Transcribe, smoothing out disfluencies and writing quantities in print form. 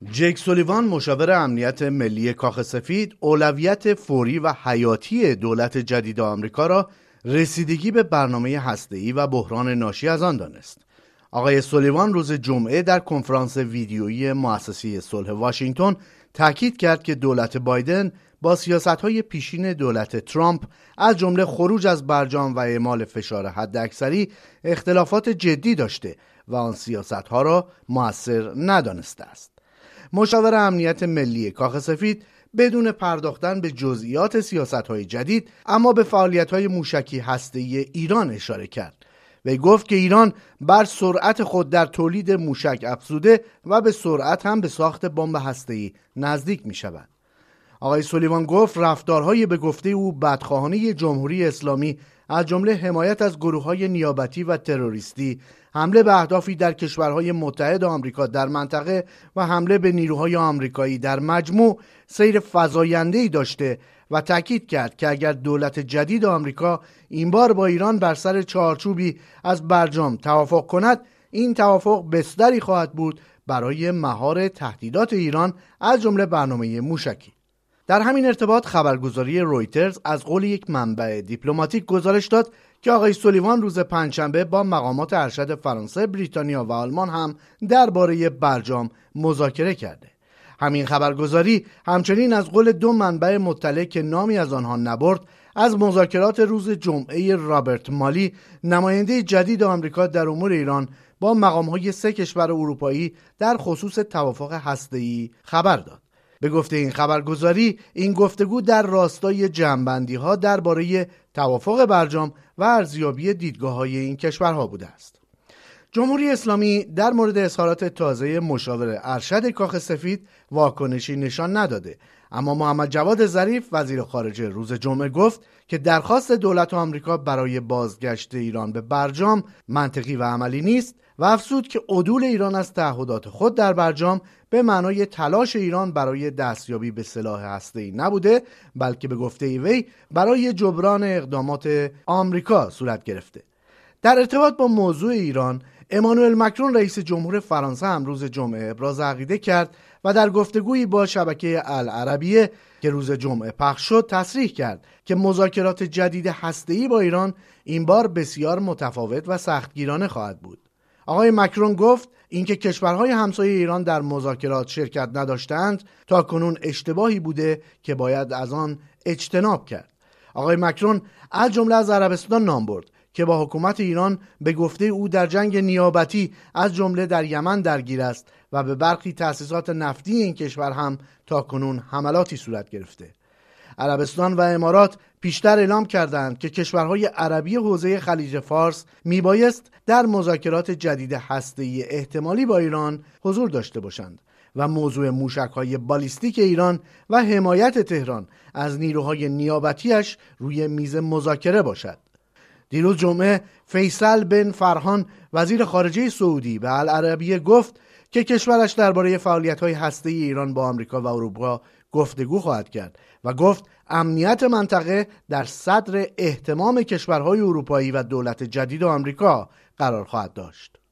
جیک سولیوان، مشاور امنیت ملی کاخ سفید، اولویت فوری و حیاتی دولت جدید آمریکا را رسیدگی به برنامه هسته‌ای و بحران ناشی از آن دانست. آقای سولیوان روز جمعه در کنفرانس ویدیویی مؤسسه صلح واشنگتن تاکید کرد که دولت بایدن با سیاست‌های پیشین دولت ترامپ از جمله خروج از برجام و اعمال فشار حداکثری اختلافات جدی داشته و آن سیاست‌ها را مؤثر ندانسته است. مشاور امنیت ملی کاخ سفید بدون پرداختن به جزئیات سیاست‌های جدید اما به فعالیت‌های موشکی هسته‌ای ایران اشاره کرد و گفت که ایران بر سرعت خود در تولید موشک افزوده و به سرعت هم به ساخت بمب هسته‌ای نزدیک می‌شود. آقای سولیوان گفت رفتارهای به گفته او بدخواهانه جمهوری اسلامی از جمله حمایت از گروه‌های نیابتی و تروریستی، حمله به اهدافی در کشورهای متحد آمریکا در منطقه و حمله به نیروهای آمریکایی در مجموع سیر فزاینده‌ای داشته و تاکید کرد که اگر دولت جدید آمریکا این بار با ایران بر سر چارچوبی از برجام توافق کند، این توافق بستری خواهد بود برای مهار تهدیدات ایران از جمله برنامه موشکی. در همین ارتباط خبرگزاری رویترز از قول یک منبع دیپلماتیک گزارش داد که آقای سولیوان روز پنجشنبه با مقامات ارشد فرانسه، بریتانیا و آلمان هم درباره برجام مذاکره کرده. همین خبرگزاری همچنین از قول دو منبع مطلع که نامی از آنها نبرد از مذاکرات روز جمعه رابرت مالی، نماینده جدید آمریکا در امور ایران، با مقام‌های 3 کشور اروپایی در خصوص توافق هسته‌ای خبر داد. به گفته این خبرگزاری، این گفتگو در راستای جمع‌بندی‌ها درباره توافق برجام و ارزیابی دیدگاه‌های این کشورها بوده است. جمهوری اسلامی در مورد اظهارات تازه مشاور ارشد کاخ سفید واکنشی نشان نداده، اما محمد جواد ظریف وزیر خارجه روز جمعه گفت که درخواست دولت آمریکا برای بازگشت ایران به برجام منطقی و عملی نیست و افزود که عدول ایران از تعهدات خود در برجام به معنای تلاش ایران برای دستیابی به سلاح هسته‌ای نبوده، بلکه به گفته وی برای جبران اقدامات آمریکا صورت گرفته. در ارتباط با موضوع ایران، امانوئل مکرون رئیس جمهور فرانسه هم روز جمعه ابراز عقیده کرد و در گفتگویی با شبکه العربیه که روز جمعه پخش شد تصریح کرد که مذاکرات جدید هسته‌ای با ایران این بار بسیار متفاوت و سختگیرانه خواهد بود. آقای مکرون گفت اینکه کشورهای همسایه ایران در مذاکرات شرکت نداشتند تا کنون اشتباهی بوده که باید از آن اجتناب کرد. آقای مکرون از جمله از عربستان نام برد که با حکومت ایران به گفته او در جنگ نیابتی از جمله در یمن درگیر است و به برخی تأسیسات نفتی این کشور هم تا کنون حملاتی صورت گرفته. عربستان و امارات پیشتر اعلام کردند که کشورهای عربی حوزه خلیج فارس میبایست در مذاکرات جدید هسته‌ای احتمالی با ایران حضور داشته باشند و موضوع موشک‌های بالیستیک ایران و حمایت تهران از نیروهای نیابتیش روی میز مذاکره باشد. دیروز جمعه فیصل بن فرحان وزیر خارجه سعودی به العربیه گفت که کشورش درباره فعالیت‌های هسته‌ای ایران با آمریکا و اروپا گفتگو خواهد کرد و گفت امنیت منطقه در صدر اهتمام کشورهای اروپایی و دولت جدید آمریکا قرار خواهد داشت.